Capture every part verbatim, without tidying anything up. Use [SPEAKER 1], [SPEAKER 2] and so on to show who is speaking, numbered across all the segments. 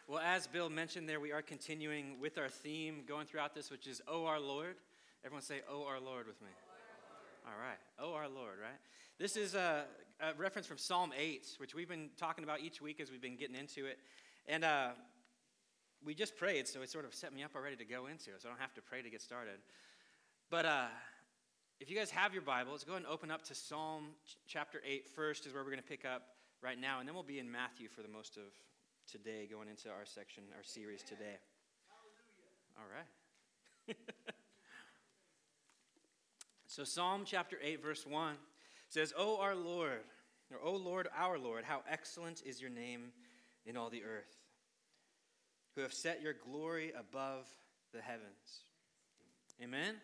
[SPEAKER 1] Well, as Bill mentioned there, we are continuing with our theme going throughout this, which is Oh, our Lord. Everyone say, Oh, our Lord with me. All right. Oh, our Lord, right? This is a, a reference from Psalm eight, which we've been talking about each week as we've been getting into it. And uh, we just prayed, so it sort of set me up already to go into it, so I don't have to pray to get started. But uh, if you guys have your Bibles, go ahead and open up to Psalm ch- chapter eight first is where we're going to pick up right now, and then we'll be in Matthew for the most of today, going into our section, our series today. All right. So Psalm chapter eight, verse one says, O our Lord, or O Lord, our Lord, how excellent is your name in all the earth, who have set your glory above the heavens. Amen? Amen.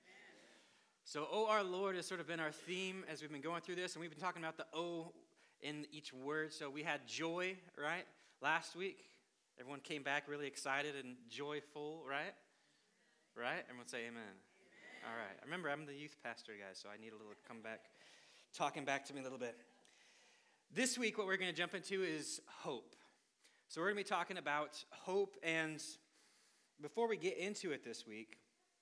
[SPEAKER 1] So, O our Lord has sort of been our theme as we've been going through this, and we've been talking about the O in each word. So we had joy, right, last week. Everyone came back really excited and joyful, right? Right? Everyone say amen. Amen. All right. I remember I'm the youth pastor, guys, so I need a little come back, talking back to me a little bit. This week, what we're going to jump into is hope. So we're going to be talking about hope, and before we get into it this week,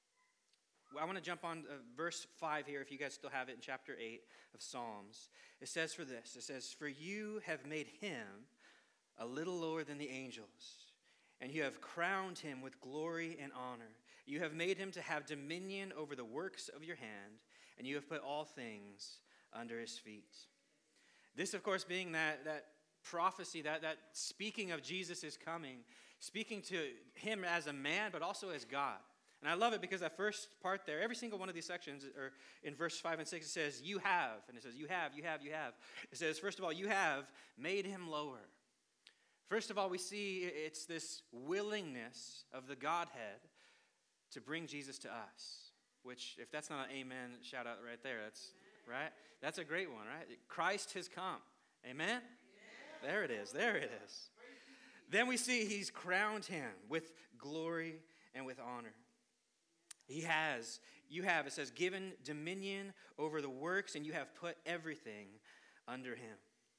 [SPEAKER 1] I want to jump on uh, verse five here, if you guys still have it, in chapter eight of Psalms. It says for this, it says, For you have made him a little lower than the angels, and you have crowned him with glory and honor. You have made him to have dominion over the works of your hand, and you have put all things under his feet. This, of course, being that, that prophecy, that, that speaking of Jesus is coming, speaking to him as a man, but also as God. And I love it because that first part there, every single one of these sections, or in verse five and six, it says, you have, and it says, you have, you have, you have. It says, first of all, you have made him lower. First of all, we see it's this willingness of the Godhead to bring Jesus to us, which, if that's not an amen, shout out right there. That's right. That's a great one, right? Christ has come. Amen? Amen? There it is. There it is. Then we see he's crowned him with glory and with honor. He has, you have, it says, given dominion over the works, and you have put everything under him.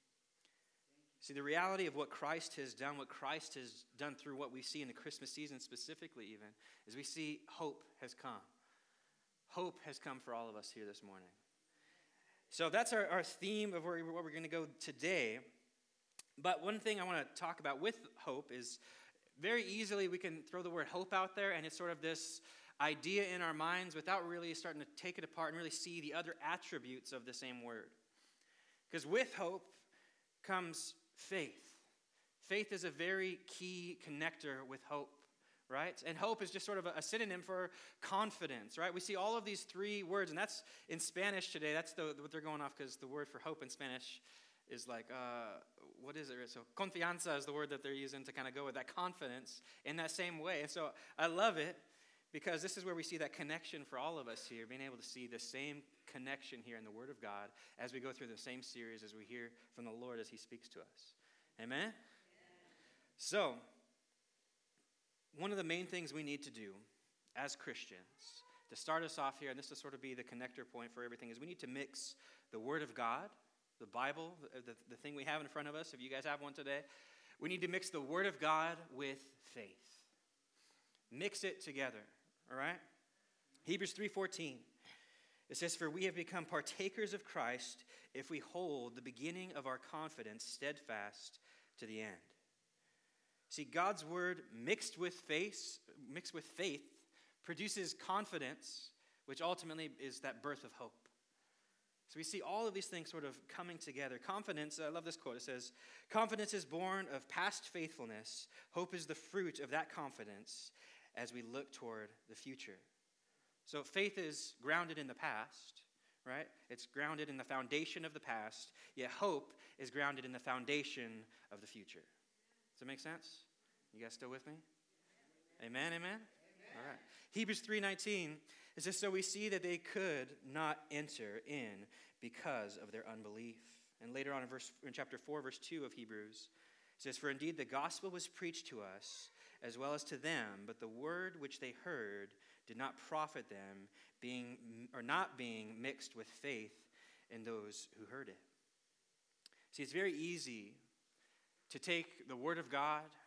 [SPEAKER 1] See, the reality of what Christ has done, what Christ has done through what we see in the Christmas season specifically even, is we see hope has come. Hope has come for all of us here this morning. So that's our, our theme of where, where we're going to go today. But one thing I want to talk about with hope is very easily we can throw the word hope out there, and it's sort of this idea in our minds without really starting to take it apart and really see the other attributes of the same word. Because with hope comes faith. Faith is a very key connector with hope, right? And hope is just sort of a, a synonym for confidence, right? We see all of these three words, and that's in Spanish today. That's the, what they're going off, because the word for hope in Spanish is like, uh, what is it? So confianza is the word that they're using to kind of go with that confidence in that same way. And so I love it, because this is where we see that connection for all of us here, being able to see the same connection here in the Word of God as we go through the same series, as we hear from the Lord as he speaks to us. Amen? Amen? So, one of the main things we need to do as Christians, to start us off here, and this will sort of be the connector point for everything, is we need to mix the Word of God, the Bible, the, the, the thing we have in front of us, if you guys have one today. We need to mix the Word of God with faith. Mix it together. All right? Hebrews three fourteen. It says, For we have become partakers of Christ if we hold the beginning of our confidence steadfast to the end. See, God's word mixed with faith, mixed with faith produces confidence, which ultimately is that birth of hope. So we see all of these things sort of coming together. Confidence, I love this quote. It says, Confidence is born of past faithfulness. Hope is the fruit of that confidence as we look toward the future. So faith is grounded in the past, right? It's grounded in the foundation of the past, yet hope is grounded in the foundation of the future. Does that make sense? You guys still with me? Amen, amen? Amen. All right. Hebrews three nineteen, it says, So we see that they could not enter in because of their unbelief. And later on in, verse, in chapter four, verse two of Hebrews, it says, For indeed the gospel was preached to us, as well as to them, but the word which they heard did not profit them, being or not being mixed with faith in those who heard it. See, it's very easy to take the word of God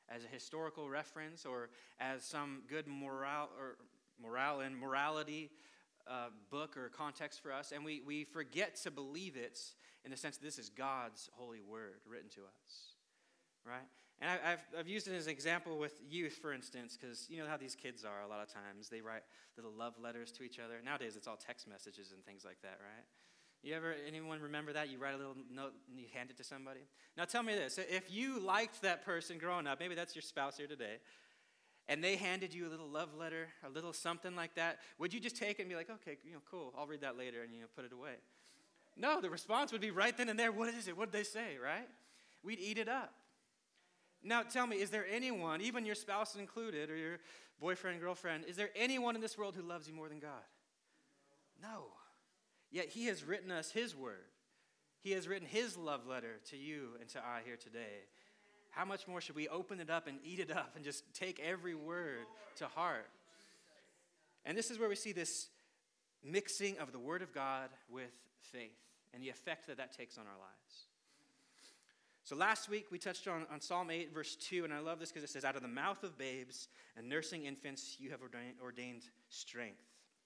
[SPEAKER 1] as a historical reference or as some good morale or morale and morality uh, book or context for us, and we, we forget to believe it in the sense that this is God's holy word written to us, right? And I, I've, I've used it as an example with youth, for instance, because you know how these kids are a lot of times. They write little love letters to each other. Nowadays, it's all text messages and things like that, right? You ever, anyone remember that? You write a little note and you hand it to somebody? Now tell me this. If you liked that person growing up, maybe that's your spouse here today, and they handed you a little love letter, a little something like that, would you just take it and be like, okay, you know, cool, I'll read that later, and you know, put it away? No, the response would be right then and there. What is it? What did they say, right? We'd eat it up. Now tell me, is there anyone, even your spouse included, or your boyfriend, girlfriend, is there anyone in this world who loves you more than God? No. Yet he has written us his word. He has written his love letter to you and to I here today. How much more should we open it up and eat it up and just take every word to heart? And this is where we see this mixing of the word of God with faith and the effect that that takes on our lives. So last week we touched on, on Psalm eight, verse two, and I love this because it says, out of the mouth of babes and nursing infants you have ordained, ordained strength.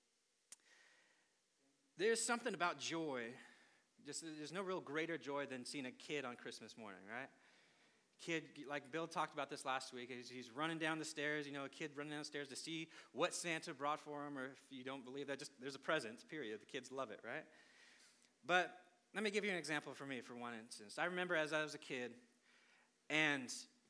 [SPEAKER 1] There's something about joy. Just, there's no real greater joy than seeing a kid on Christmas morning, right? Kid, like Bill talked about this last week, he's, he's running down the stairs, you know, a kid running down the stairs to see what Santa brought for him, or if you don't believe that, just there's a present, period. The kids love it, right? But let me give you an example for me for one instance. I remember as I was a kid, and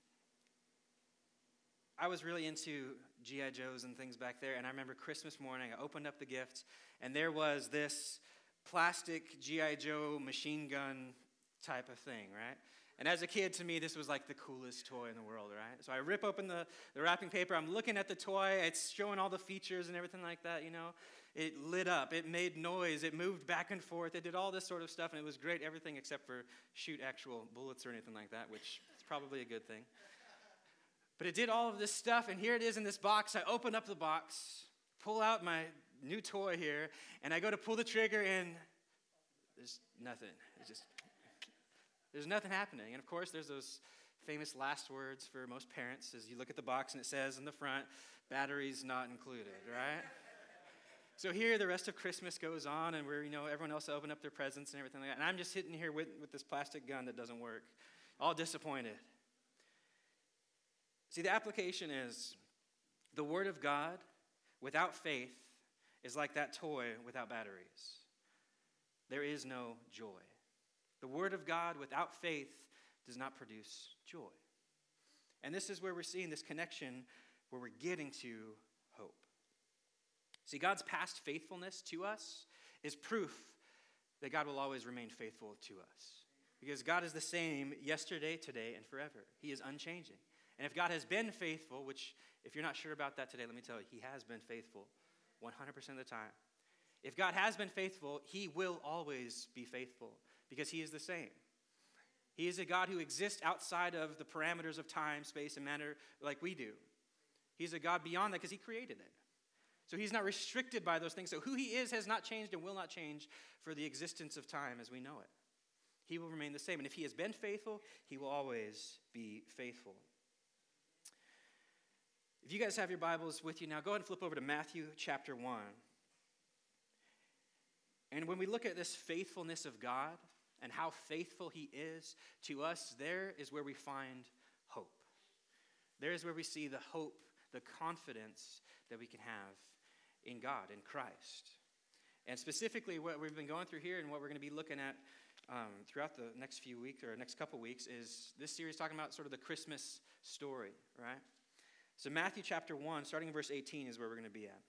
[SPEAKER 1] I was really into G I Joes and things back there, and I remember Christmas morning, I opened up the gift, and there was this plastic G I Joe machine gun type of thing, right? And as a kid, to me, this was like the coolest toy in the world, right? So I rip open the, the wrapping paper, I'm looking at the toy, it's showing all the features and everything like that, you know? It lit up, it made noise, it moved back and forth, it did all this sort of stuff, and it was great, everything except for shoot actual bullets or anything like that, which is probably a good thing. But it did all of this stuff, and here it is in this box. I open up the box, pull out my new toy here, and I go to pull the trigger, and there's nothing. It's just, there's nothing happening. And of course, there's those famous last words for most parents as you look at the box, and it says in the front, batteries not included, right? So here, the rest of Christmas goes on, and we're, you know, everyone else open up their presents and everything like that. And I'm just sitting here with, with this plastic gun that doesn't work, all disappointed. See, the application is the Word of God without faith is like that toy without batteries. There is no joy. The Word of God without faith does not produce joy. And this is where we're seeing this connection where we're getting to hope. See, God's past faithfulness to us is proof that God will always remain faithful to us. Because God is the same yesterday, today, and forever. He is unchanging. And if God has been faithful, which if you're not sure about that today, let me tell you, he has been faithful one hundred percent of the time. If God has been faithful, he will always be faithful because he is the same. He is a God who exists outside of the parameters of time, space, and matter like we do. He's a God beyond that because he created it. So he's not restricted by those things. So who he is has not changed and will not change for the existence of time as we know it. He will remain the same. And if he has been faithful, he will always be faithful. If you guys have your Bibles with you now, go ahead and flip over to Matthew chapter one. And when we look at this faithfulness of God and how faithful he is to us, there is where we find hope. There is where we see the hope, the confidence that we can have in God, in Christ. And specifically what we've been going through here and what we're going to be looking at um, throughout the next few weeks or next couple weeks is this series talking about sort of the Christmas story, right? So Matthew chapter one, starting in verse eighteen, is where we're going to be at.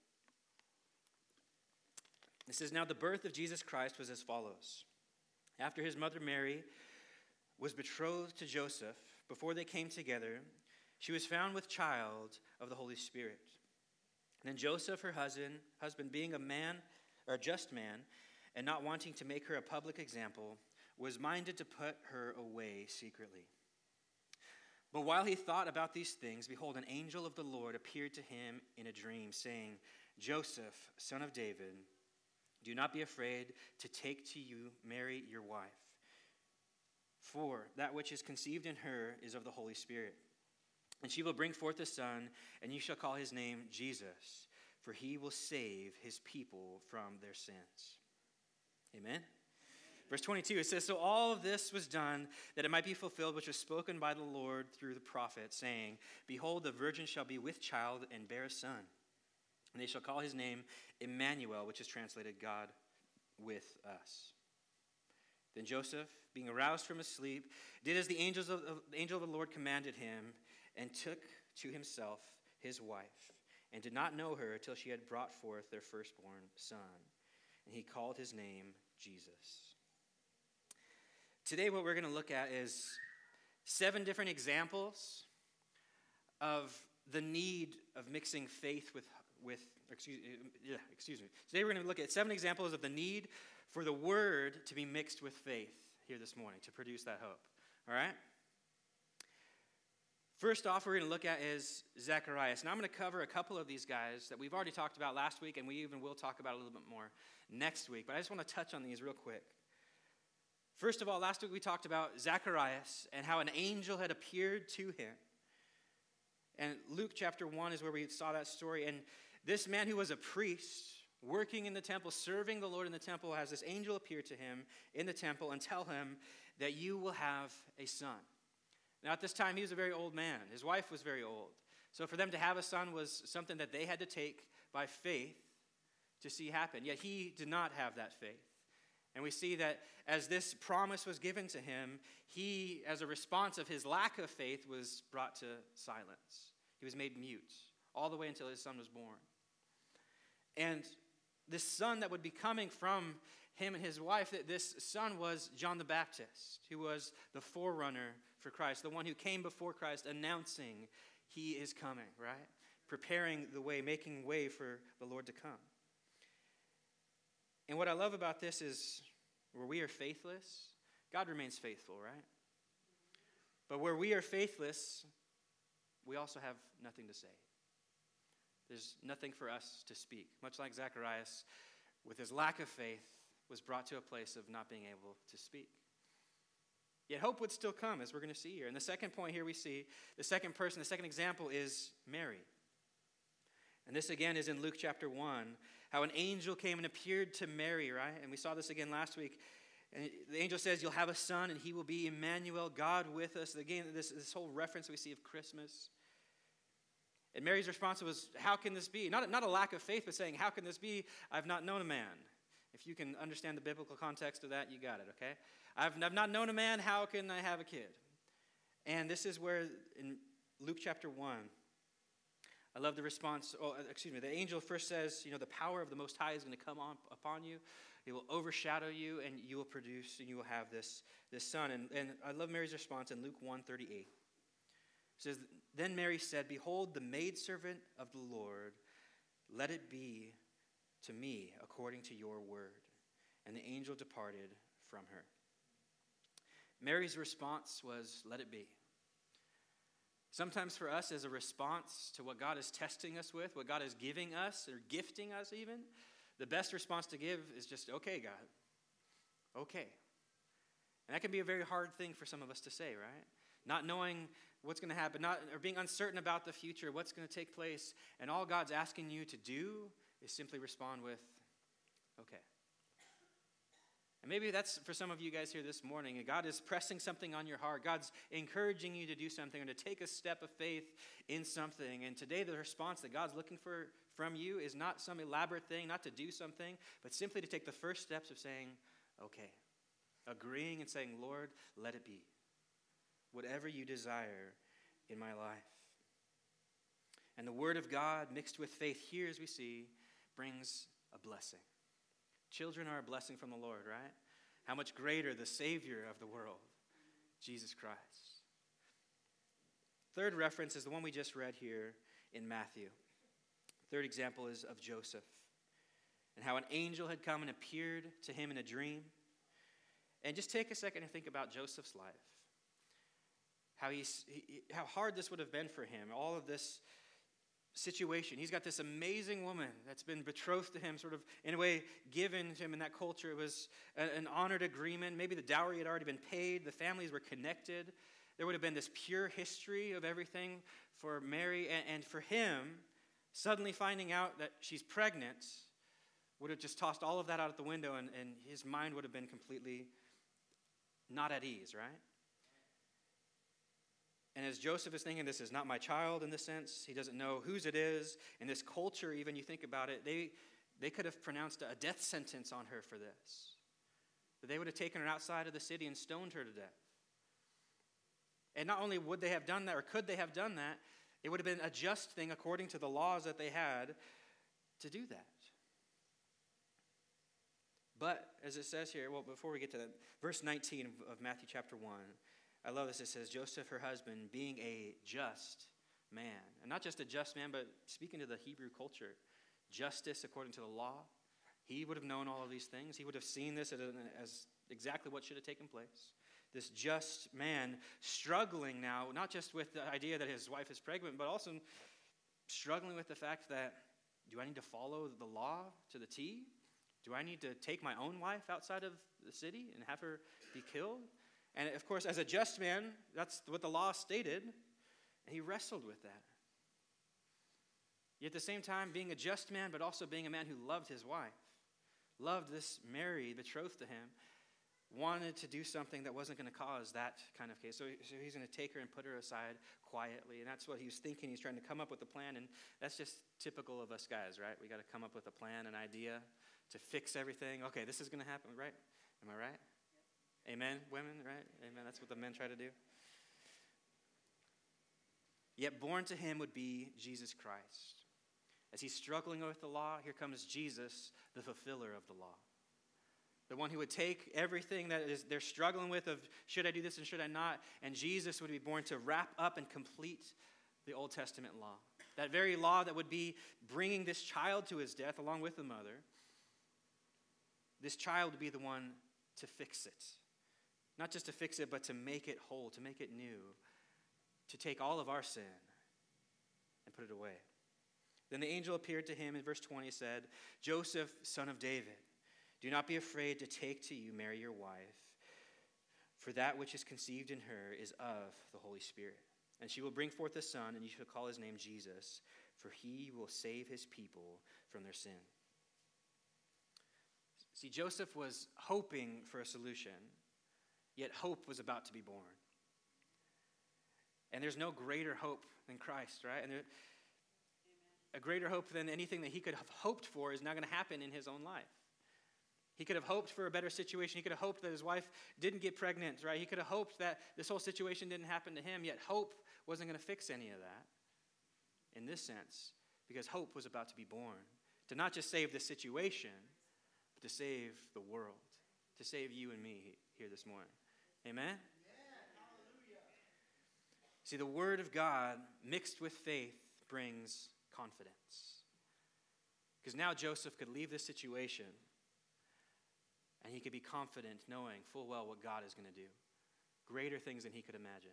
[SPEAKER 1] It says, now the birth of Jesus Christ was as follows. After his mother Mary was betrothed to Joseph, before they came together, she was found with child of the Holy Spirit. And then Joseph, her husband, husband, being a man, or a just man, and not wanting to make her a public example, was minded to put her away secretly. But while he thought about these things, behold, an angel of the Lord appeared to him in a dream, saying, Joseph, son of David, do not be afraid to take to you Mary, your wife, for that which is conceived in her is of the Holy Spirit. And she will bring forth a son, and you shall call his name Jesus, for he will save his people from their sins. Amen? Verse twenty-two, it says, so all of this was done that it might be fulfilled, which was spoken by the Lord through the prophet, saying, behold, the virgin shall be with child and bear a son, and they shall call his name Emmanuel, which is translated God with us. Then Joseph, being aroused from his sleep, did as the angels of, of, the angel of the Lord commanded him, and took to himself his wife, and did not know her till she had brought forth their firstborn son. And he called his name Jesus. Today what we're going to look at is seven different examples of the need of mixing faith with, with excuse, yeah, excuse me. Today we're going to look at seven examples of the need for the word to be mixed with faith here this morning to produce that hope. All right? First off, we're going to look at is Zacharias. Now I'm going to cover a couple of these guys that we've already talked about last week, and we even will talk about a little bit more next week. But I just want to touch on these real quick. First of all, last week we talked about Zacharias and how an angel had appeared to him. And Luke chapter one is where we saw that story. And this man who was a priest, working in the temple, serving the Lord in the temple, has this angel appear to him in the temple and tell him that you will have a son. Now, at this time, he was a very old man. His wife was very old. So for them to have a son was something that they had to take by faith to see happen. Yet he did not have that faith. And we see that as this promise was given to him, he, as a response of his lack of faith, was brought to silence. He was made mute all the way until his son was born. And this son that would be coming from him and his wife, that this son was John the Baptist, who was the forerunner for Christ, the one who came before Christ announcing he is coming, right? Preparing the way, making way for the Lord to come. And what I love about this is where we are faithless, God remains faithful, right? But where we are faithless, we also have nothing to say. There's nothing for us to speak. Much like Zacharias, with his lack of faith, was brought to a place of not being able to speak. Yet hope would still come, as we're going to see here. And the second point here we see, the second person, the second example is Mary. And this again is in Luke chapter one, how an angel came and appeared to Mary, right? And we saw this again last week. And the angel says, you'll have a son, and he will be Emmanuel, God with us. Again, this, this whole reference we see of Christmas. And Mary's response was, how can this be? Not a, not a lack of faith, but saying, how can this be? I've not known a man. If you can understand the biblical context of that, you got it, okay? I've, I've not known a man, how can I have a kid? And this is where, in Luke chapter one, I love the response, oh, excuse me, the angel first says, you know, the power of the Most High is going to come on upon you. It will overshadow you, and you will produce, and you will have this, this son. And, and I love Mary's response in Luke one thirty-eight. It says, then Mary said, behold, the maidservant of the Lord, let it be to me according to your word. And the angel departed from her. Mary's response was, let it be. Sometimes for us, as a response to what God is testing us with, what God is giving us or gifting us even, the best response to give is just, okay, God, okay. And that can be a very hard thing for some of us to say, right? Not knowing what's going to happen, not or being uncertain about the future, what's going to take place, and all God's asking you to do is simply respond with, okay. And maybe that's for some of you guys here this morning. God is pressing something on your heart. God's encouraging you to do something or to take a step of faith in something. And today the response that God's looking for from you is not some elaborate thing, not to do something, but simply to take the first steps of saying, okay. Agreeing and saying, Lord, let it be. Whatever you desire in my life. And the word of God mixed with faith here, as we see, brings a blessing. Children are a blessing from the Lord, right? How much greater the Savior of the world, Jesus Christ. Third reference is the one we just read here in Matthew. Third example is of Joseph and how an angel had come and appeared to him in a dream. And just take a second and think about Joseph's life. How, he's, he, how hard this would have been for him, all of this situation. He's got this amazing woman that's been betrothed to him, sort of in a way given to him in that culture. It was a, an honored agreement. Maybe the dowry had already been paid. The families were connected. There would have been this pure history of everything for Mary, and, and for him, suddenly finding out that she's pregnant would have just tossed all of that out the window, and, and his mind would have been completely not at ease, right? And as Joseph is thinking, this is not my child in this sense, he doesn't know whose it is. In this culture, even you think about it, they, they could have pronounced a death sentence on her for this. But they would have taken her outside of the city and stoned her to death. And not only would they have done that, or could they have done that, it would have been a just thing according to the laws that they had to do that. But, as it says here, well, before we get to that, verse nineteen of, of Matthew chapter one, I love this. It says, Joseph, her husband, being a just man. And not just a just man, but speaking to the Hebrew culture, justice according to the law. He would have known all of these things. He would have seen this as, as exactly what should have taken place. This just man struggling now, not just with the idea that his wife is pregnant, but also struggling with the fact that, do I need to follow the law to the T? Do I need to take my own wife outside of the city and have her be killed? And of course, as a just man, that's what the law stated, and he wrestled with that. Yet at the same time, being a just man, but also being a man who loved his wife, loved this Mary, betrothed to him, wanted to do something that wasn't going to cause that kind of case. So, so he's going to take her and put her aside quietly. And that's what he was thinking. He's trying to come up with a plan. And that's just typical of us guys, right? We got to come up with a plan, an idea to fix everything. Okay, this is going to happen, right? Am I right? Yes. Amen, women, right? Amen. That's what the men try to do. Yet born to him would be Jesus Christ. As he's struggling with the law, here comes Jesus, the fulfiller of the law. The one who would take everything that is they're struggling with of should I do this and should I not, and Jesus would be born to wrap up and complete the Old Testament law. That very law that would be bringing this child to his death along with the mother. This child would be the one to fix it. Not just to fix it, but to make it whole, to make it new, to take all of our sin and put it away. Then the angel appeared to him in verse twenty, said, Joseph, son of David, do not be afraid to take to you Mary your wife, for that which is conceived in her is of the Holy Spirit. And she will bring forth a son, and you shall call his name Jesus, for he will save his people from their sin. See, Joseph was hoping for a solution, yet hope was about to be born. And there's no greater hope than Christ, right? And there, a greater hope than anything that he could have hoped for is not going to happen in his own life. He could have hoped for a better situation. He could have hoped that his wife didn't get pregnant, right? He could have hoped that this whole situation didn't happen to him, yet hope wasn't going to fix any of that in this sense, because hope was about to be born to not just save the situation, but to save the world, to save you and me here this morning. Amen?
[SPEAKER 2] Yeah, hallelujah.
[SPEAKER 1] See, the word of God mixed with faith brings confidence. Because now Joseph could leave this situation and he could be confident knowing full well what God is going to do. Greater things than he could imagine.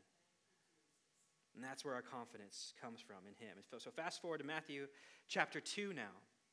[SPEAKER 1] And that's where our confidence comes from in him. So fast forward to Matthew chapter two now.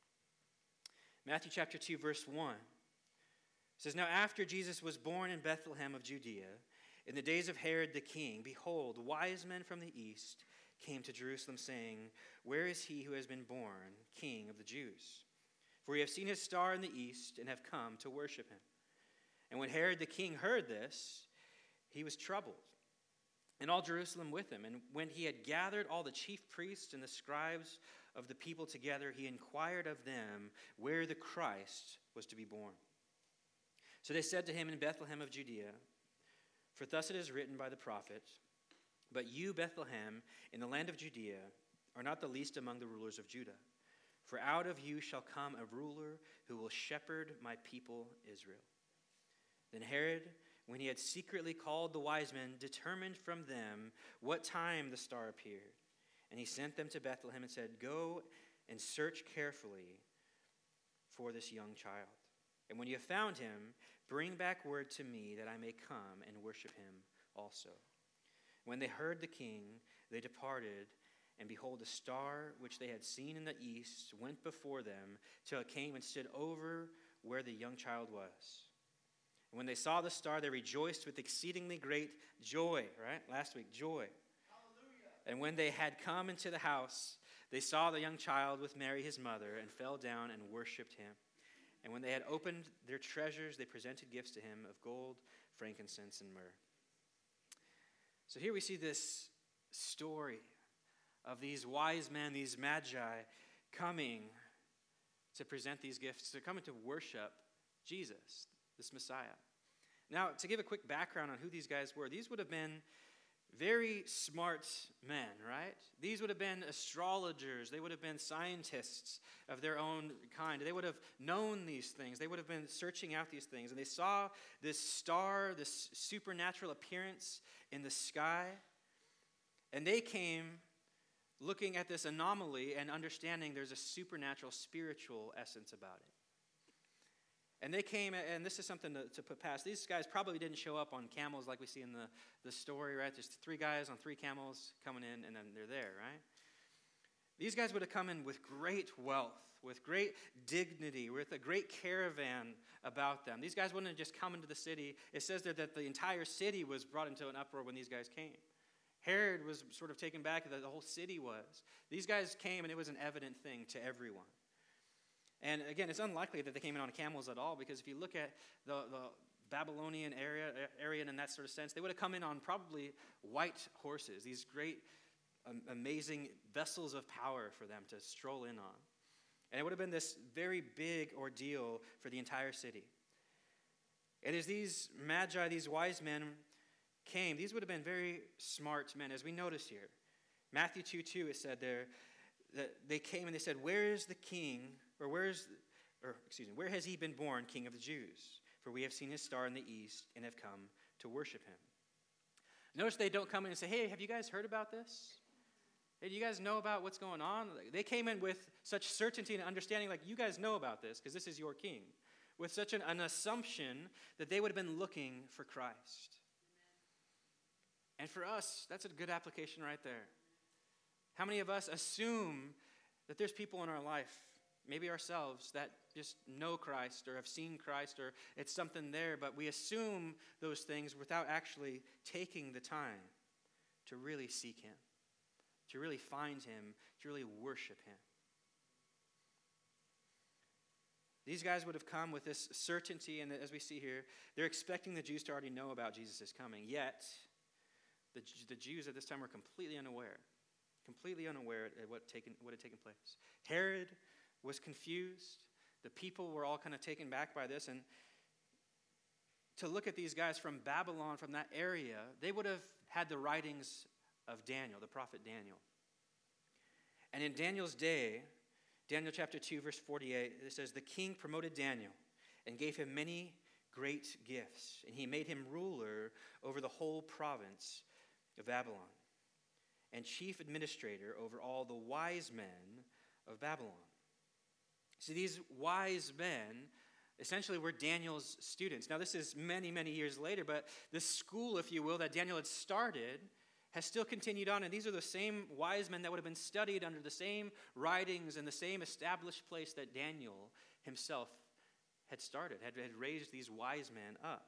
[SPEAKER 1] Matthew chapter two, verse one. It says, Now after Jesus was born in Bethlehem of Judea, in the days of Herod the king, behold, wise men from the east came to Jerusalem, saying, Where is he who has been born King of the Jews? For we have seen his star in the east and have come to worship him. And when Herod the king heard this, he was troubled, and all Jerusalem with him. And when he had gathered all the chief priests and the scribes of the people together, he inquired of them where the Christ was to be born. So they said to him, In Bethlehem of Judea, for thus it is written by the prophet, But you, Bethlehem, in the land of Judea, are not the least among the rulers of Judah. For out of you shall come a ruler who will shepherd my people Israel. Then Herod, when he had secretly called the wise men, determined from them what time the star appeared. And he sent them to Bethlehem and said, Go and search carefully for this young child. And when you have found him, bring back word to me that I may come and worship him also. When they heard the king, they departed, and behold, a star which they had seen in the east went before them till it came and stood over where the young child was. And when they saw the star, they rejoiced with exceedingly great joy, right? Last week, joy.
[SPEAKER 2] Hallelujah.
[SPEAKER 1] And when they had come into the house, they saw the young child with Mary his mother and fell down and worshipped him. And when they had opened their treasures, they presented gifts to him of gold, frankincense, and myrrh. So here we see this story of these wise men, these magi, coming to present these gifts. They're coming to worship Jesus, this Messiah. Now, to give a quick background on who these guys were, these would have been very smart men, right? These would have been astrologers. They would have been scientists of their own kind. They would have known these things. They would have been searching out these things. And they saw this star, this supernatural appearance in the sky. And they came looking at this anomaly and understanding there's a supernatural, spiritual essence about it. And they came, and this is something to, to put past. These guys probably didn't show up on camels like we see in the, the story, right? There's three guys on three camels coming in, and then they're there, right? These guys would have come in with great wealth, with great dignity, with a great caravan about them. These guys wouldn't have just come into the city. It says there that the entire city was brought into an uproar when these guys came. Herod was sort of taken back, that the whole city was. These guys came, and it was an evident thing to everyone. And again, it's unlikely that they came in on camels at all, because if you look at the, the Babylonian area, area and in that sort of sense, they would have come in on probably white horses, these great, um, amazing vessels of power for them to stroll in on. And it would have been this very big ordeal for the entire city. And as these magi, these wise men came, these would have been very smart men, as we notice here. Matthew two two, it said there, that they came and they said, "Where is the king, or where is, or excuse me, where has he been born, King of the Jews? For we have seen his star in the east and have come to worship him." Notice they don't come in and say, "Hey, have you guys heard about this? Hey, do you guys know about what's going on?" They came in with such certainty and understanding, like, you guys know about this because this is your king. With such an, an assumption that they would have been looking for Christ. And for us, that's a good application right there. How many of us assume that there's people in our life, maybe ourselves, that just know Christ or have seen Christ or it's something there, but we assume those things without actually taking the time to really seek him, to really find him, to really worship him. These guys would have come with this certainty, and as we see here, they're expecting the Jews to already know about Jesus' coming, yet the, the Jews at this time were completely unaware. Completely unaware at what, taken, what had taken place. Herod was confused. The people were all kind of taken back by this. And to look at these guys from Babylon, from that area, they would have had the writings of Daniel, the prophet Daniel. And in Daniel's day, Daniel chapter two, verse forty-eight, it says, "The king promoted Daniel and gave him many great gifts, and he made him ruler over the whole province of Babylon, and chief administrator over all the wise men of Babylon." See, these wise men essentially were Daniel's students. Now, this is many, many years later, but this school, if you will, that Daniel had started has still continued on. And these are the same wise men that would have been studied under the same writings and the same established place that Daniel himself had started, had, had raised these wise men up.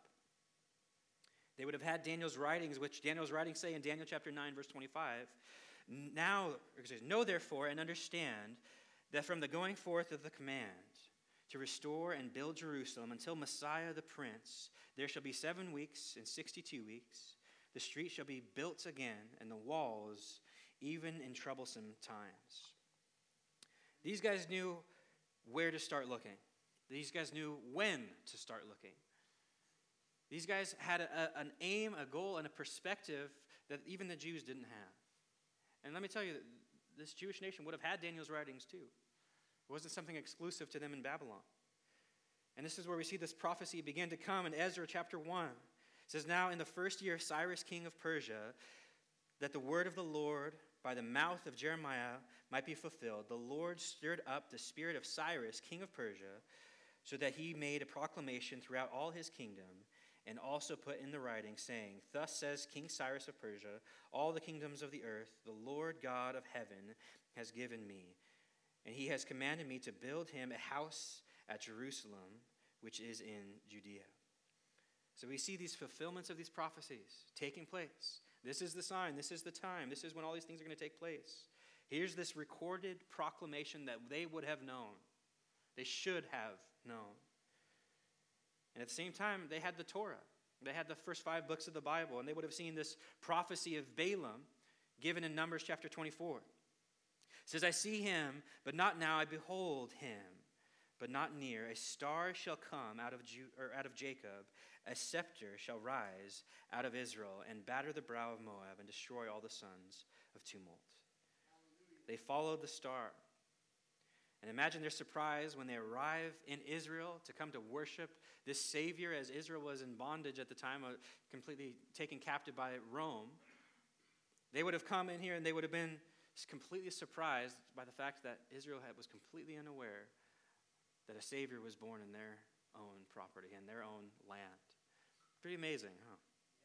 [SPEAKER 1] They would have had Daniel's writings, which Daniel's writings say in Daniel chapter nine, verse twenty-five, "Now, know therefore and understand that from the going forth of the command to restore and build Jerusalem until Messiah the Prince, there shall be seven weeks and sixty-two weeks. The streets shall be built again, and the walls even in troublesome times." These guys knew where to start looking. These guys knew when to start looking. These guys had a, a, an aim, a goal, and a perspective that even the Jews didn't have. And let me tell you, this Jewish nation would have had Daniel's writings too. It wasn't something exclusive to them in Babylon. And this is where we see this prophecy begin to come in Ezra chapter one. It says, "Now in the first year of Cyrus, king of Persia, that the word of the Lord by the mouth of Jeremiah might be fulfilled, the Lord stirred up the spirit of Cyrus, king of Persia, so that he made a proclamation throughout all his kingdom, and also put in the writing, saying, Thus says King Cyrus of Persia, all the kingdoms of the earth, the Lord God of heaven has given me, and he has commanded me to build him a house at Jerusalem, which is in Judea." So we see these fulfillments of these prophecies taking place. This is the sign. This is the time. This is when all these things are going to take place. Here's this recorded proclamation that they would have known. They should have known. And at the same time, they had the Torah. They had the first five books of the Bible, and they would have seen this prophecy of Balaam given in Numbers chapter twenty-four. It says, I see him, but not now. I behold him, but not near. A star shall come out of Ju- or out of Jacob. A scepter shall rise out of Israel and batter the brow of Moab and destroy all the sons of tumult. They followed the star. And imagine their surprise when they arrive in Israel to come to worship this Savior, as Israel was in bondage at the time, uh, completely taken captive by Rome. They would have come in here and they would have been completely surprised by the fact that Israel had, was completely unaware that a Savior was born in their own property, in their own land. Pretty amazing, huh?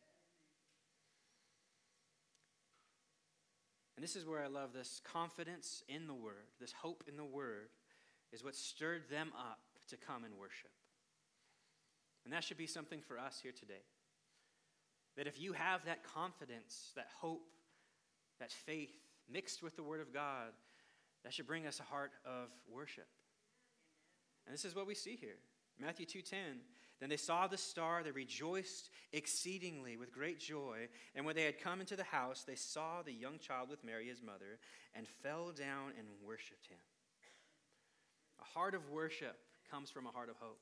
[SPEAKER 1] And this is where I love this confidence in the Word, this hope in the Word, is what stirred them up to come and worship. And that should be something for us here today. That if you have that confidence, that hope, that faith mixed with the Word of God, that should bring us a heart of worship. And this is what we see here. Matthew two ten, then they saw the star, they rejoiced exceedingly with great joy. And when they had come into the house, they saw the young child with Mary, his mother, and fell down and worshipped him. A heart of worship comes from a heart of hope.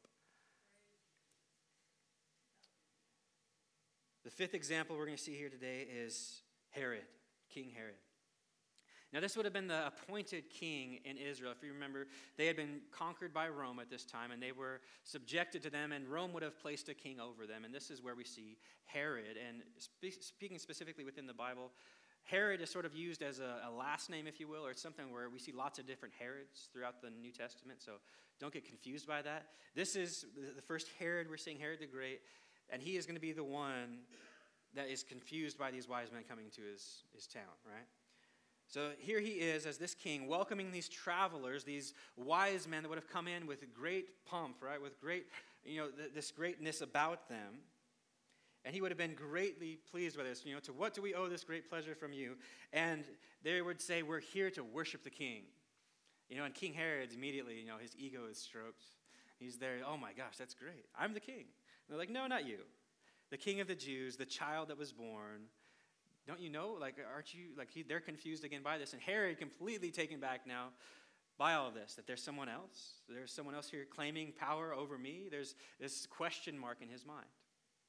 [SPEAKER 1] The fifth example we're going to see here today is Herod, King Herod. Now, this would have been the appointed king in Israel. If you remember, they had been conquered by Rome at this time, and they were subjected to them, and Rome would have placed a king over them. And this is where we see Herod. And spe- speaking specifically within the Bible, Herod is sort of used as a, a last name, if you will, or it's something where we see lots of different Herods throughout the New Testament, so don't get confused by that. This is the first Herod. We're seeing Herod the Great, and he is going to be the one that is confused by these wise men coming to his, his town, right? So here he is as this king welcoming these travelers, these wise men that would have come in with great pomp, right? With great, you know, th- this greatness about them. And he would have been greatly pleased with this. You know, to what do we owe this great pleasure from you? And they would say, we're here to worship the king. You know, and King Herod immediately, you know, his ego is stroked. He's there, oh my gosh, that's great. I'm the king. And they're like, no, not you. The king of the Jews, the child that was born. Don't you know? Like, aren't you, like, he, they're confused again by this. And Herod completely taken back now by all of this, that there's someone else. There's someone else here claiming power over me. There's this question mark in his mind.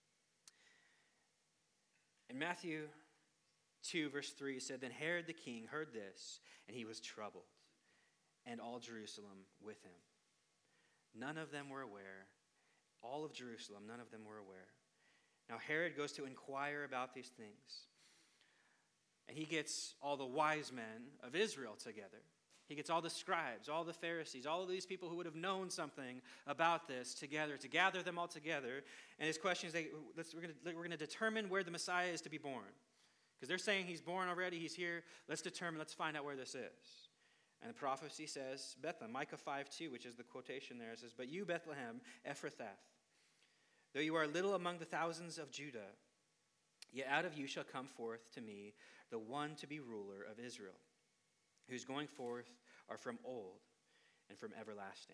[SPEAKER 1] In Matthew two, verse three, it said, then Herod the king heard this, and he was troubled, and all Jerusalem with him. None of them were aware. All of Jerusalem, none of them were aware. Now Herod goes to inquire about these things. And he gets all the wise men of Israel together. He gets all the scribes, all the Pharisees, all of these people who would have known something about this together, to gather them all together. And his question is, they, let's, we're going to we're going to determine where the Messiah is to be born. Because they're saying he's born already, he's here. Let's determine, let's find out where this is. And the prophecy says, Bethlehem, Micah five two, which is the quotation there, says, but you, Bethlehem, Ephrathah, though you are little among the thousands of Judah, yet out of you shall come forth to me the one to be ruler of Israel, whose going forth are from old and from everlasting.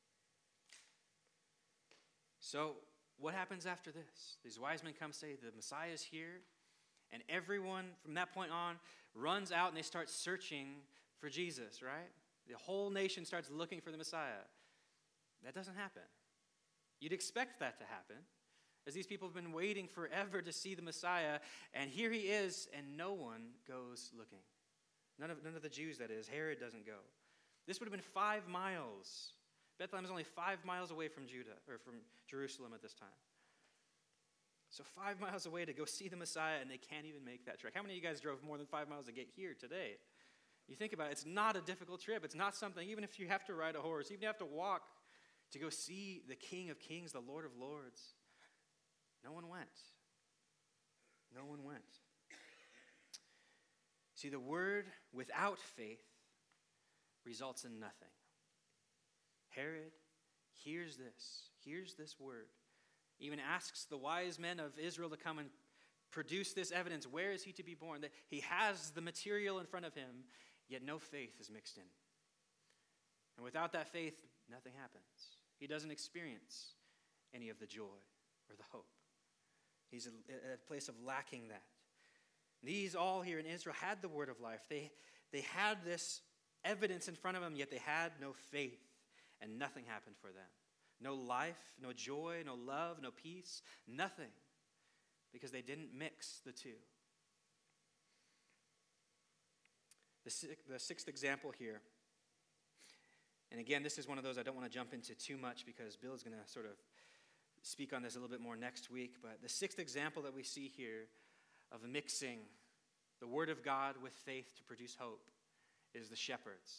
[SPEAKER 1] So what happens after this? These wise men come say the Messiah is here, and everyone from that point on runs out and they start searching for Jesus, right? The whole nation starts looking for the Messiah. That doesn't happen. You'd expect that to happen, as these people have been waiting forever to see the Messiah, and here he is, and no one goes looking. None of, none of the Jews, that is. Herod doesn't go. This would have been five miles. Bethlehem is only five miles away from Judah, or from Jerusalem at this time. So five miles away to go see the Messiah, and they can't even make that trek. How many of you guys drove more than five miles to get here today? You think about it, it's not a difficult trip. It's not something, even if you have to ride a horse, even if you have to walk to go see the King of Kings, the Lord of Lords. No one went. No one went. See, the word without faith results in nothing. Herod hears this, hears this word. He even asks the wise men of Israel to come and produce this evidence. Where is he to be born? That he has the material in front of him, yet no faith is mixed in. And without that faith, nothing happens. He doesn't experience any of the joy or the hope. He's at a place of lacking that. These all here in Israel had the word of life. They, they had this evidence in front of them, yet they had no faith, and nothing happened for them. No life, no joy, no love, no peace, nothing, because they didn't mix the two. The, the sixth example here, and again, this is one of those I don't want to jump into too much because Bill is going to sort of speak on this a little bit more next week, but the sixth example that we see here of mixing the word of God with faith to produce hope is the shepherds.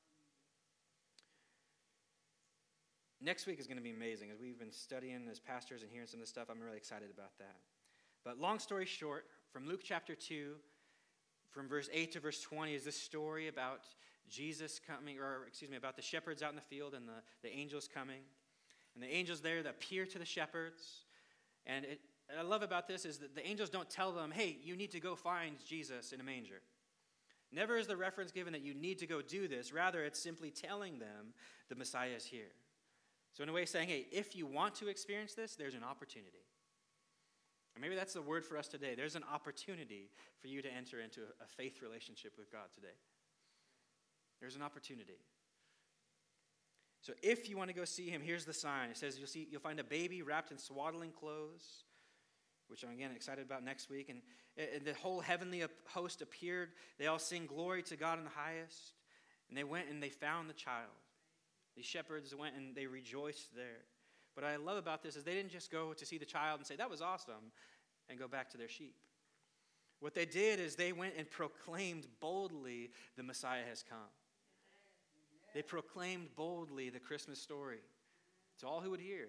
[SPEAKER 1] Next week is going to be amazing. As we've been studying as pastors and hearing some of this stuff, I'm really excited about that. But long story short, from Luke chapter two, from verse eight to verse twenty, is this story about Jesus coming, or excuse me, about the shepherds out in the field and the, the angels coming. And the angels there that appear to the shepherds. And it, what I love about this is that the angels don't tell them, hey, you need to go find Jesus in a manger. Never is the reference given that you need to go do this. Rather, it's simply telling them the Messiah is here. So in a way saying, hey, if you want to experience this, there's an opportunity. And maybe that's the word for us today. There's an opportunity for you to enter into a faith relationship with God today. There's an opportunity. So if you want to go see him, here's the sign. It says you'll see you'll find a baby wrapped in swaddling clothes, which I'm again excited about next week. And, and the whole heavenly host appeared. They all sing glory to God in the highest. And they went and they found the child. These shepherds went and they rejoiced there. What I love about this is they didn't just go to see the child and say, that was awesome, and go back to their sheep. What they did is they went and proclaimed boldly the Messiah has come. They proclaimed boldly the Christmas story to all who would hear.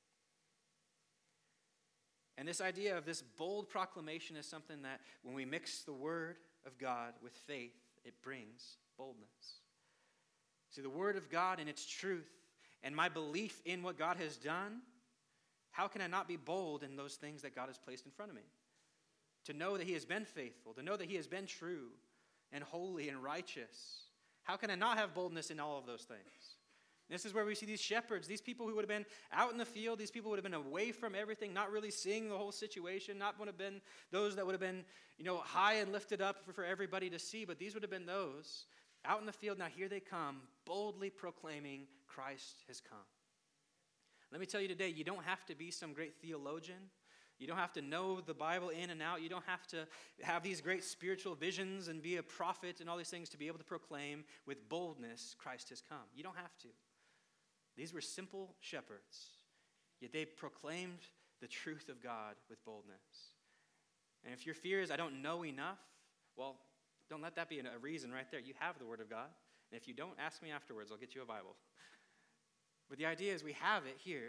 [SPEAKER 1] And this idea of this bold proclamation is something that when we mix the word of God with faith, it brings boldness. See, the word of God and its truth and my belief in what God has done, how can I not be bold in those things that God has placed in front of me? To know that he has been faithful, to know that he has been true and holy and righteous. How can I not have boldness in all of those things? This is where we see these shepherds, these people who would have been out in the field, these people would have been away from everything, not really seeing the whole situation, not would have been those that would have been, you know, high and lifted up for, for everybody to see, but these would have been those out in the field. Now here they come, boldly proclaiming Christ has come. Let me tell you today, you don't have to be some great theologian. You don't have to know the Bible in and out. You don't have to have these great spiritual visions and be a prophet and all these things to be able to proclaim with boldness Christ has come. You don't have to. These were simple shepherds, yet they proclaimed the truth of God with boldness. And if your fear is, I don't know enough, well, don't let that be a reason right there. You have the Word of God. And if you don't, ask me afterwards. I'll get you a Bible. But the idea is we have it here.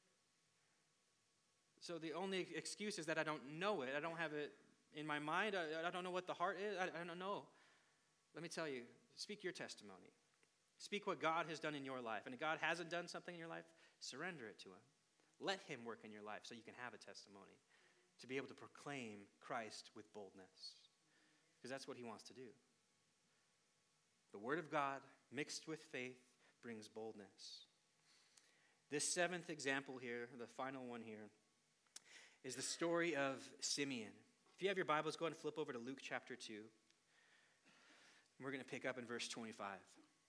[SPEAKER 1] So the only excuse is that I don't know it. I don't have it in my mind. I, I don't know what the heart is. I, I don't know. Let me tell you, speak your testimony. Speak what God has done in your life. And if God hasn't done something in your life, surrender it to him. Let him work in your life so you can have a testimony to be able to proclaim Christ with boldness. Because that's what he wants to do. The word of God mixed with faith brings boldness. This seventh example here, the final one here, is the story of Simeon. If you have your Bibles, go ahead and flip over to Luke chapter two. And we're going to pick up in verse twenty-five.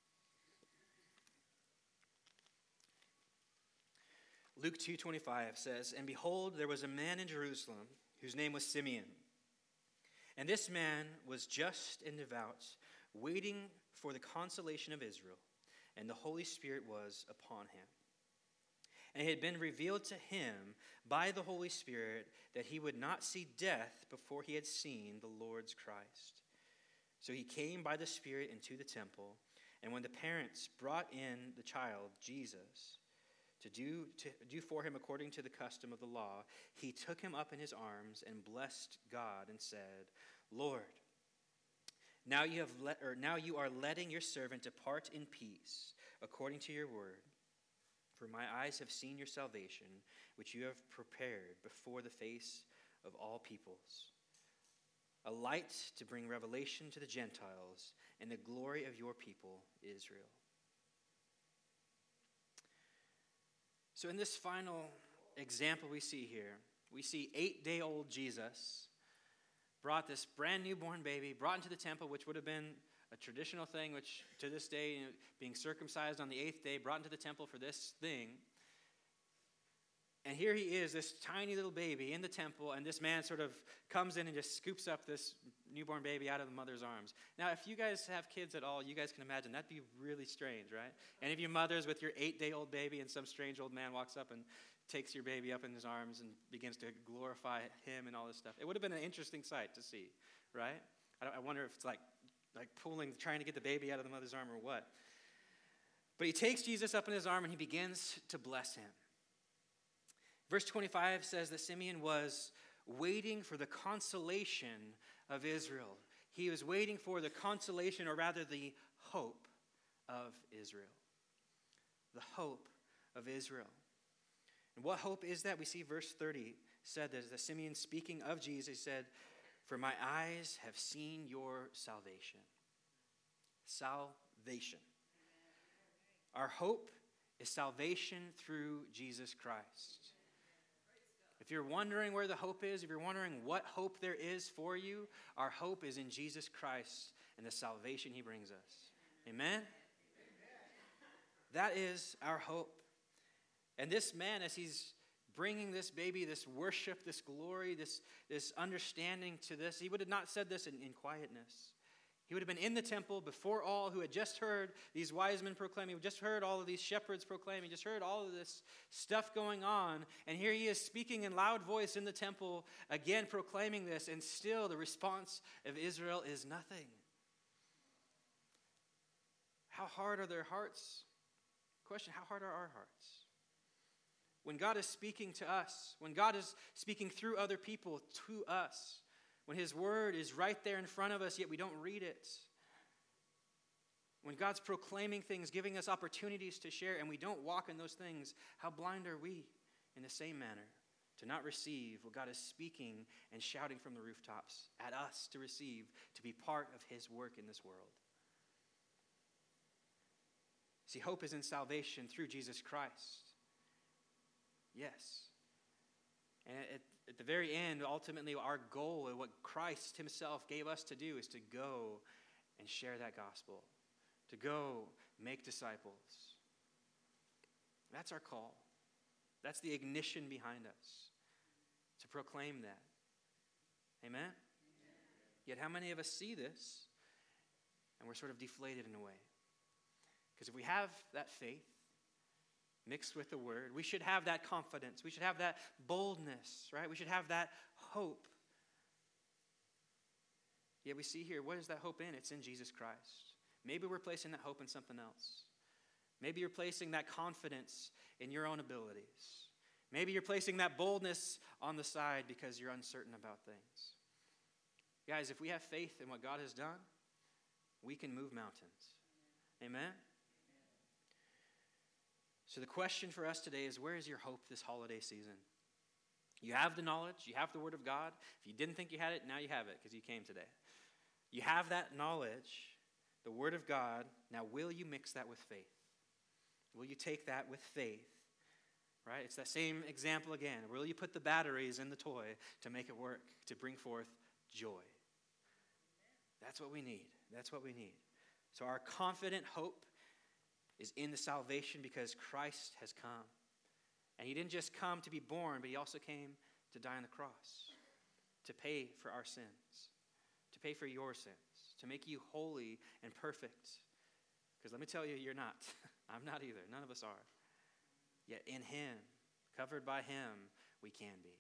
[SPEAKER 1] Luke two twenty-five says, "And behold, there was a man in Jerusalem whose name was Simeon. And this man was just and devout, waiting for the consolation of Israel, and the Holy Spirit was upon him. And it had been revealed to him by the Holy Spirit that he would not see death before he had seen the Lord's Christ. So he came by the Spirit into the temple, and when the parents brought in the child, Jesus, to do, to do for him according to the custom of the law, he took him up in his arms and blessed God and said, Lord, now you have let, or now you are letting your servant depart in peace according to your word. For my eyes have seen your salvation, which you have prepared before the face of all peoples, a light to bring revelation to the Gentiles and the glory of your people, Israel. So in this final example we see here, we see eight-day-old Jesus brought this brand newborn baby, brought into the temple, which would have been a traditional thing, which to this day, you know, being circumcised on the eighth day, brought into the temple for this thing. And here he is, this tiny little baby in the temple, and this man sort of comes in and just scoops up this newborn baby out of the mother's arms. Now, if you guys have kids at all, you guys can imagine that'd be really strange, right? Any of you mothers with your eight-day-old baby and some strange old man walks up and takes your baby up in his arms and begins to glorify him and all this stuff. It would have been an interesting sight to see, right? I, I wonder if it's like, like pulling, trying to get the baby out of the mother's arm or what. But he takes Jesus up in his arm and he begins to bless him. Verse twenty-five says that Simeon was waiting for the consolation of Israel. He was waiting for the consolation, or rather the hope of Israel. The hope of Israel. And what hope is that? We see verse thirty said that the Simeon speaking of Jesus, he said, "For my eyes have seen your salvation." Salvation. Our hope is salvation through Jesus Christ. If you're wondering where the hope is, if you're wondering what hope there is for you, our hope is in Jesus Christ and the salvation he brings us. Amen? Amen? That is our hope. And this man, as he's bringing this baby, this worship, this glory, this, this understanding to this, he would have not said this in, in quietness. He would have been in the temple before all who had just heard these wise men proclaiming, just heard all of these shepherds proclaiming, just heard all of this stuff going on. And here he is speaking in loud voice in the temple, again proclaiming this, and still the response of Israel is nothing. How hard are their hearts? Question, how hard are our hearts? When God is speaking to us, when God is speaking through other people to us, when his word is right there in front of us, yet we don't read it. When God's proclaiming things, giving us opportunities to share, and we don't walk in those things, how blind are we in the same manner to not receive what God is speaking and shouting from the rooftops at us to receive, to be part of his work in this world? See, hope is in salvation through Jesus Christ. Yes. And at, at the very end, ultimately, our goal and what Christ himself gave us to do is to go and share that gospel, to go make disciples. That's our call. That's the ignition behind us, to proclaim that. Amen? Amen? Yet how many of us see this and we're sort of deflated in a way? Because if we have that faith mixed with the word, we should have that confidence. We should have that boldness, right? We should have that hope. Yet we see here, what is that hope in? It's in Jesus Christ. Maybe we're placing that hope in something else. Maybe you're placing that confidence in your own abilities. Maybe you're placing that boldness on the side because you're uncertain about things. Guys, if we have faith in what God has done, we can move mountains. Amen? So the question for us today is, where is your hope this holiday season? You have the knowledge. You have the word of God. If you didn't think you had it, now you have it because you came today. You have that knowledge, the word of God. Now, will you mix that with faith? Will you take that with faith? Right? It's that same example again. Will you put the batteries in the toy to make it work, to bring forth joy? That's what we need. That's what we need. So our confident hope is in the salvation because Christ has come. And he didn't just come to be born, but he also came to die on the cross, to pay for our sins, to pay for your sins, to make you holy and perfect. Because let me tell you, you're not. I'm not either. None of us are. Yet in him, covered by him, we can be.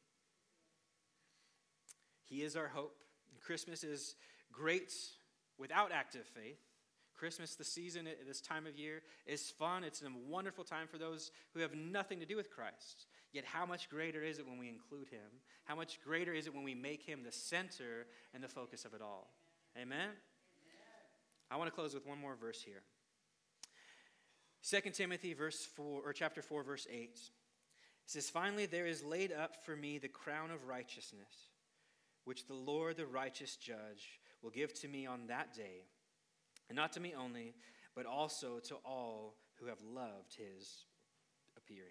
[SPEAKER 1] He is our hope. And Christmas is great without active faith. Christmas, the season, this time of year, is fun. It's a wonderful time for those who have nothing to do with Christ. Yet how much greater is it when we include him? How much greater is it when we make him the center and the focus of it all? Amen? Amen. I want to close with one more verse here. Second Timothy verse four, or chapter four, verse eight. It says, "Finally there is laid up for me the crown of righteousness, which the Lord, the righteous judge, will give to me on that day, and not to me only, but also to all who have loved his appearing."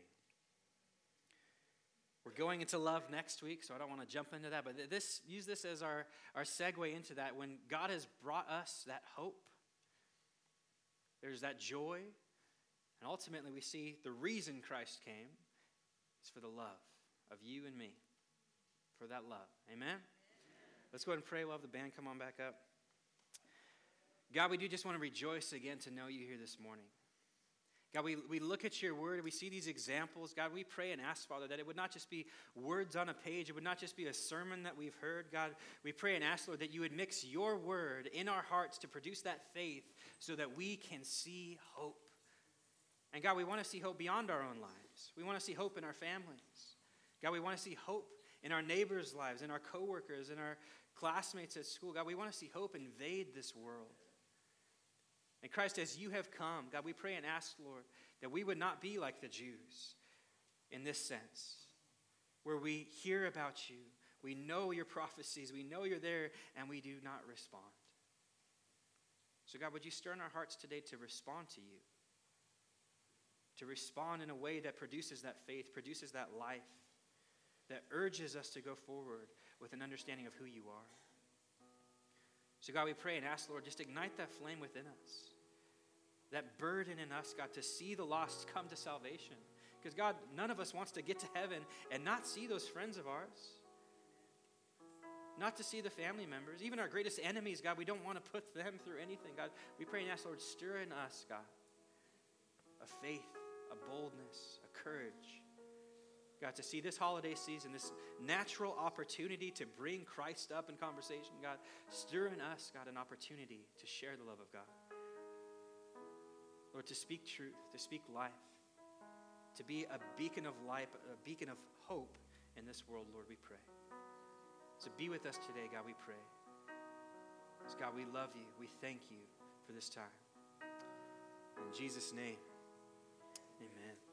[SPEAKER 1] We're going into love next week, so I don't want to jump into that, but this use this as our, our segue into that. When God has brought us that hope, there's that joy, and ultimately we see the reason Christ came is for the love of you and me, for that love. Amen? Amen. Let's go ahead and pray. We'll have the band come on back up. God, we do just want to rejoice again to know you here this morning. God, we, we look at your word, we see these examples. God, we pray and ask, Father, that it would not just be words on a page. It would not just be a sermon that we've heard. God, we pray and ask, Lord, that you would mix your word in our hearts to produce that faith so that we can see hope. And God, we want to see hope beyond our own lives. We want to see hope in our families. God, we want to see hope in our neighbors' lives, in our coworkers, in our classmates at school. God, we want to see hope invade this world. And Christ, as you have come, God, we pray and ask, Lord, that we would not be like the Jews in this sense, where we hear about you, we know your prophecies, we know you're there, and we do not respond. So God, would you stir in our hearts today to respond to you, to respond in a way that produces that faith, produces that life, that urges us to go forward with an understanding of who you are. So God, we pray and ask, Lord, just ignite that flame within us, that burden in us, God, to see the lost come to salvation. Because God, none of us wants to get to heaven and not see those friends of ours, not to see the family members, even our greatest enemies, God, we don't want to put them through anything. God, we pray and ask, Lord, stir in us, God, a faith, a boldness, a courage, God, to see this holiday season, this natural opportunity to bring Christ up in conversation. God, stir in us, God, an opportunity to share the love of God. Lord, to speak truth, to speak life, to be a beacon of light, a beacon of hope in this world, Lord, we pray. So be with us today, God, we pray. Because, God, we love you. We thank you for this time. In Jesus' name, amen.